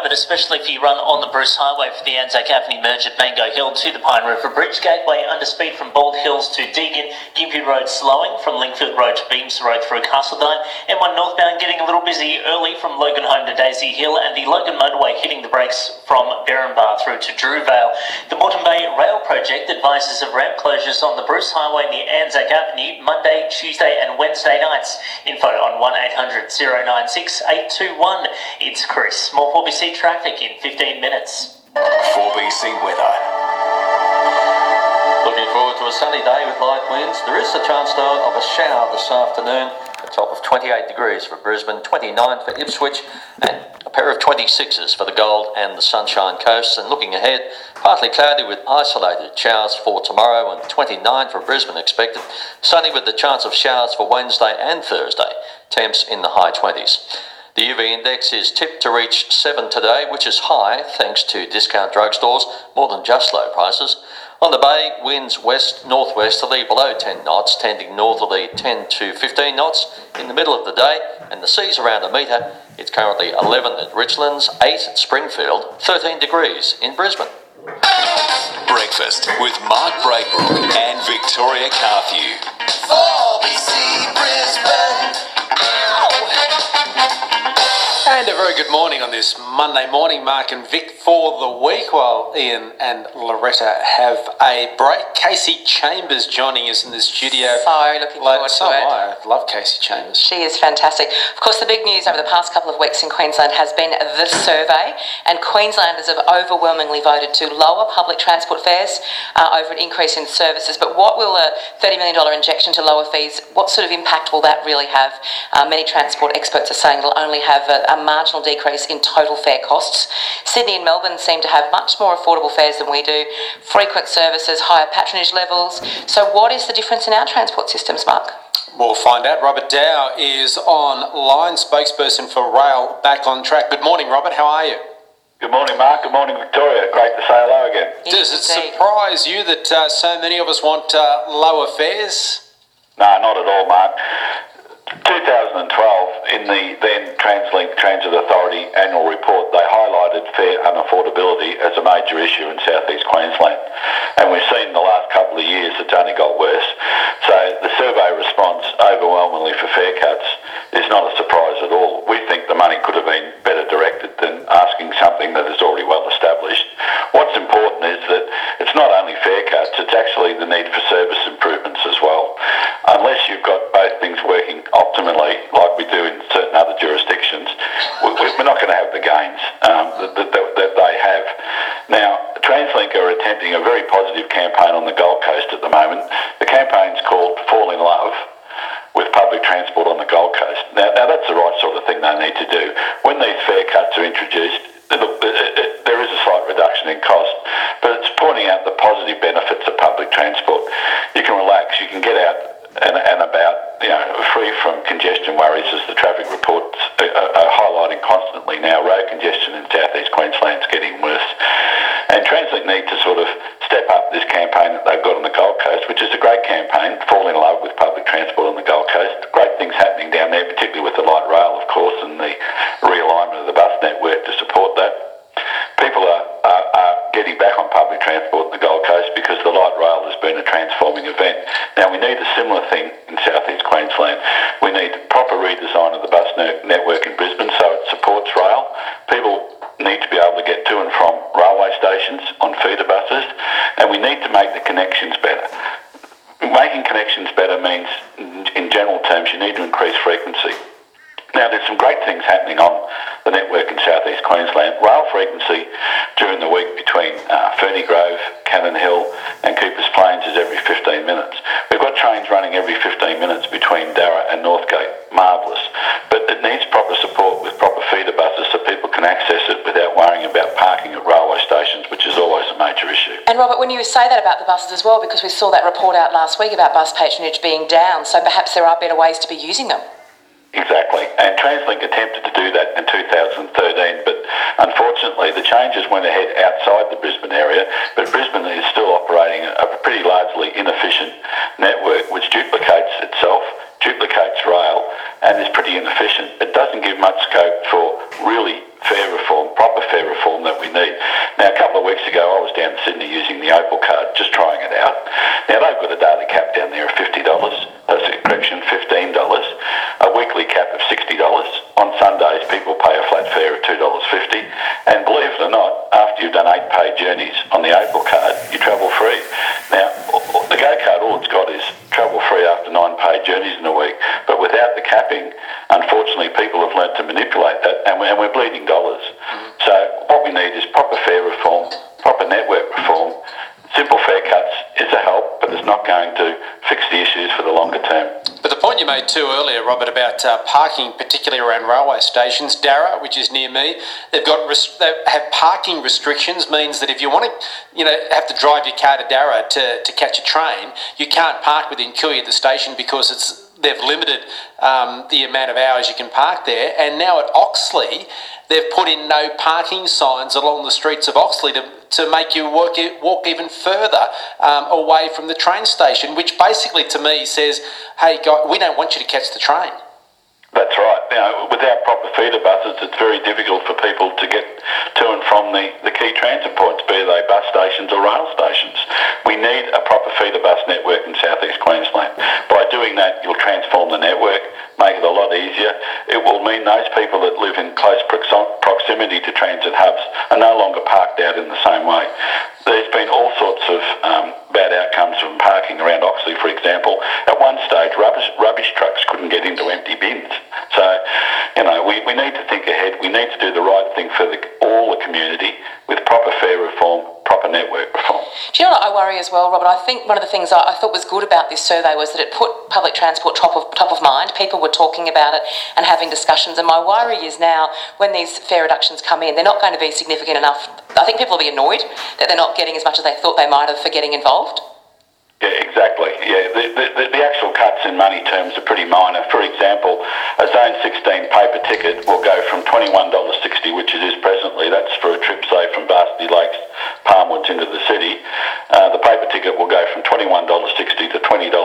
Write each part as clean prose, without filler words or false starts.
but especially if you run on the Bruce Highway for the Anzac Avenue merge at Mango Hill to the Pine River Bridge. Gateway under speed from Bald Hills to Deakin. Gympie Road slowing from Lingfield Road to Beams Road through Castledine. M1 northbound getting a little busy early from Logan Home to Daisy Hill, and the Logan motorway hitting the brakes from Berrinbar through to Drewvale. The Moreton Bay Rail Project advises of ramp closures on the Bruce Highway near Anzac Avenue Monday, Tuesday and Wednesday nights. Info on 1800 096 821. It's Chris. More 4BC traffic in 15 minutes. 4BC weather. Looking forward to a sunny day with light winds. There is a chance though of a shower this afternoon. A top of 28 degrees for Brisbane, 29 for Ipswich, and a pair of 26s for the Gold and the Sunshine Coast. And looking ahead, partly cloudy with isolated showers for tomorrow, and 29 for Brisbane expected. Sunny with the chance of showers for Wednesday and Thursday. Temps in the high 20s. The UV index is tipped to reach 7 today, which is high thanks to discount drugstores, more than just low prices. On the bay, winds west-northwesterly below 10 knots, tending northerly 10 to 15 knots in the middle of the day, and the sea's around a metre. It's currently 11 at Richlands, 8 at Springfield, 13 degrees in Brisbane. Breakfast with Mark Breakbrook and Victoria Carthew. 4BC Brisbane. And a very good morning on this Monday morning, Mark and Vic, for the week, while Ian and Loretta have a break. Casey Chambers joining us in the studio. So looking forward to it. I love Casey Chambers. She is fantastic. Of course, the big news over the past couple of weeks in Queensland has been the survey, and Queenslanders have overwhelmingly voted to lower public transport fares over an increase in services. But what will a $30 million injection to lower fees, what sort of impact will that really have? Many transport experts are saying it'll only have a marginal decrease in total fare costs. Sydney and Melbourne seem to have much more affordable fares than we do, frequent services, higher patronage levels. So what is the difference in our transport systems, Mark? We'll find out. Robert Dow is online, spokesperson for Rail Back on Track. Good morning, Robert. How are you? Good morning, Mark. Good morning, Victoria. Great to say hello again. Does it surprise you that so many of us want lower fares? No, not at all, Mark. 2012, in the then TransLink Transit Authority annual report, they highlighted fare unaffordability as a major issue in southeast Queensland. And we've seen in the last couple of years it's only got worse. So the survey response overwhelmingly for fare cuts is not a surprise at all. We think the money could have been better directed than asking something that is already well established. What's important is that it's not only fare cuts, it's actually the need for service improvements as well. Unless you've got both things working optimally, like we do in certain other jurisdictions, we're not going to have the gains that they have. Now, TransLink are attempting a very positive campaign on the Gold Coast at the moment. The campaign's called Fall in Love with public transport on the Gold Coast. Now that's the right sort of thing they need to do. When these fare cuts are introduced, there is a slight reduction in cost, but it's pointing out the positive benefits of public transport. You can relax, you can get out and about, free from congestion worries, as the traffic reports are highlighting constantly now. Road congestion in southeast Queensland is getting worse. And TransLink need to sort of step up this campaign that they've got on the Gold Coast, which is a great campaign, Fall in Love with public transport on the Gold Coast. Great things happening down there, particularly with the light rail, of course, and the realignment of the bus network to support that. People are getting back on public transport on the Gold Coast because the light rail has been a transforming event. Now, we need a similar thing in southeast Queensland. We need proper redesign of the bus network in Brisbane so it supports rail. People need to be able to get to and from railway stations on feeder buses, and we need to make the connections better. Making connections better means, in general terms, you need to increase frequency. Now, there's some great things happening on the network in southeast Queensland. Rail frequency during the week between Ferny Grove, Cannon Hill and Coopers Plains is every 15 minutes. We've got trains running every 15 minutes between Darra and Northgate. Marvellous. But it needs proper support with proper feeder buses so people can access it without worrying about parking at railway stations, which is always a major issue. And Robert, when you say that about the buses as well, because we saw that report out last week about bus patronage being down, so perhaps there are better ways to be using them. Exactly, and TransLink attempted to do that in 2013, but unfortunately the changes went ahead outside the Brisbane area, but Brisbane is still operating a pretty largely inefficient network which duplicates itself, duplicates rail, and is pretty inefficient. It doesn't give much scope for really fare reform, proper fare need is proper fare reform, proper network reform. Simple fare cuts is a help, but it's not going to fix the issues for the longer term. But the point you made too earlier, Robert, about parking, particularly around railway stations, Darra, which is near me, they have parking restrictions. Means that if you want to, have to drive your car to Darra to catch a train, you can't park within Killy at the station because they've limited the amount of hours you can park there. And now at Oxley, they've put in no parking signs along the streets of Oxley to make you walk even further away from the train station, which basically to me says, hey, guys, we don't want you to catch the train. That's right. Without proper feeder buses, it's very difficult for people to get to and from the key transit points, be they bus stations or rail stations. We need a proper feeder bus network in South East Queensland. By doing that, you'll transform the network, make it a lot easier. It will mean those people that live in close proximity to transit hubs are no longer parked out in the same way. There's been all sorts of bad outcomes from parking around Oxley, for example. At one stage, rubbish trucks couldn't get into empty bins. So, we need to think ahead. We need to do the right thing for all the community with proper fare reform, proper network reform. Do you know what I worry as well, Robert? I think one of the things I thought was good about this survey was that it put public transport top of mind. People were talking about it and having discussions, and my worry is now when these fare reductions come in, they're not going to be significant enough. I think people will be annoyed that they're not getting as much as they thought they might have for getting involved. Yeah, exactly. Yeah, the actual cuts in money terms are pretty minor. For example, a Zone 16 paper ticket will go from $21.60, which it is presently. That's for a trip, say, from Varsity Lakes, Palmwoods into the city. The paper ticket will go from $21.60 to $20.52.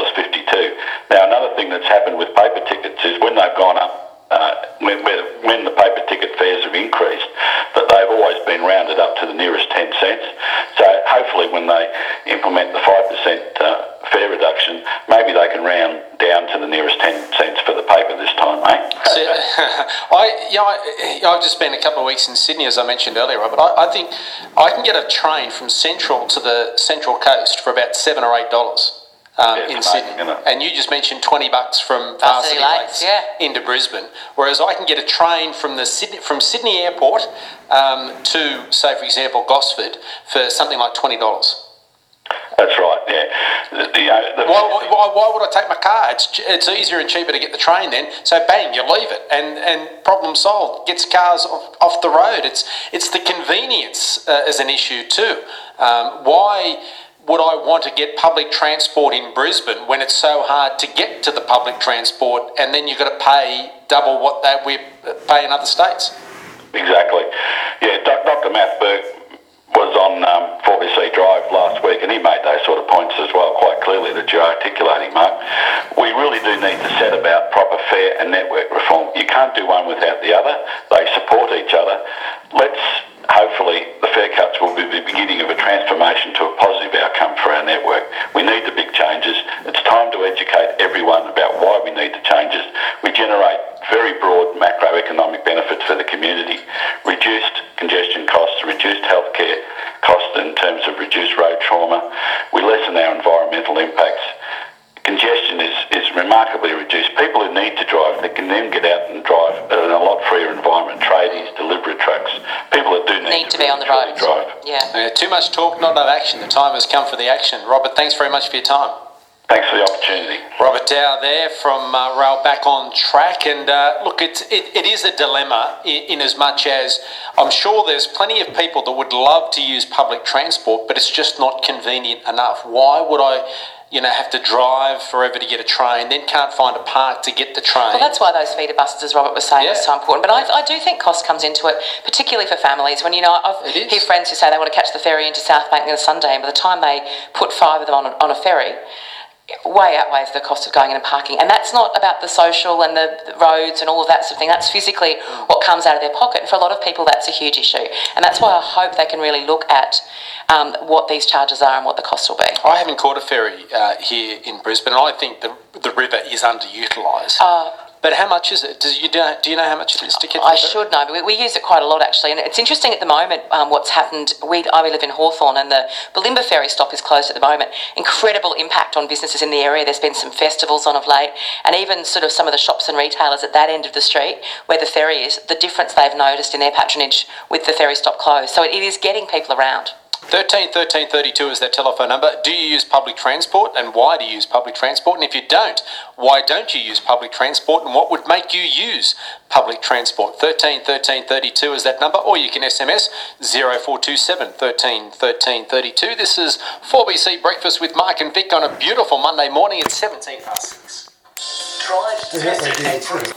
Now, another thing that's happened with paper tickets is when they've gone up, when the paper ticket fares have increased, that they've always been rounded up to the nearest 10 cents. So hopefully when they implement the 5% fare reduction, maybe they can round down to the nearest 10 cents for the paper this time, mate. See, I've just spent a couple of weeks in Sydney, as I mentioned earlier, Robert. I think I can get a train from Central to the Central Coast for about $7 or $8. In Sydney, and you just mentioned $20 from Varsity Lakes into Brisbane, whereas I can get a train from Sydney Airport to, say, for example, Gosford for something like $20. That's right. Yeah. Why would I take my car? It's easier and cheaper to get the train then. So bang, you leave it, and problem solved. Gets cars off the road. It's the convenience as an issue too. Why would I want to get public transport in Brisbane when it's so hard to get to the public transport, and then you've got to pay double what we pay in other states? Exactly. Yeah, Dr. Matt Burke was on 4BC Drive last week, and he made those sort of points as well quite clearly that you're articulating, Mark. We really do need to set about proper fare and network reform. You can't do one without the other. They support each other. Hopefully the fare cuts will be the beginning of a transformation to a positive outcome for our network. We need the big changes. It's time to educate everyone about why we need the changes. We generate very broad macroeconomic benefits for the community. Reduced congestion costs, reduced healthcare costs in terms of reduced road trauma. We lessen our environmental impacts. Congestion is remarkably reduced. People who need to drive, they can then get out and drive in a lot freer environment. Tradies, delivery trucks, people that do need to be on the road. Drive. Yeah. Too much talk, not enough action. The time has come for the action. Robert, thanks very much for your time. Thanks for the opportunity. Robert Dow there from Rail Back on Track. And look, it is a dilemma in as much as I'm sure there's plenty of people that would love to use public transport, but it's just not convenient enough. Why would I have to drive forever to get a train, then can't find a park to get the train? Well, that's why those feeder buses, as Robert was saying, is so important. But I do think cost comes into it, particularly for families. When, I've heard friends who say they want to catch the ferry into South Bank on a Sunday, and by the time they put 5 of them on a ferry, way outweighs the cost of going in and parking. And that's not about the social and the roads and all of that sort of thing. That's physically what comes out of their pocket. And for a lot of people, that's a huge issue. And that's why I hope they can really look at what these charges are and what the cost will be. I haven't caught a ferry here in Brisbane, and I think the river is underutilised. But how much is it? Do you know how much it is to get I the ferry? should know, but we use it quite a lot actually. And it's interesting at the moment what's happened. We live in Hawthorn and the Bulimba ferry stop is closed at the moment. Incredible impact on businesses in the area. There's been some festivals on of late, and even sort of some of the shops and retailers at that end of the street where the ferry is, the difference they've noticed in their patronage with the ferry stop closed. So it is getting people around. 13 13 32 is that telephone number. Do you use public transport, and why do you use public transport? And if you don't, why don't you use public transport, and what would make you use public transport? 13 13 32 is that number, or you can SMS 0427 13 13 32. This is 4BC Breakfast with Mark and Vic on a beautiful Monday morning. It's 17 past 6. Drive to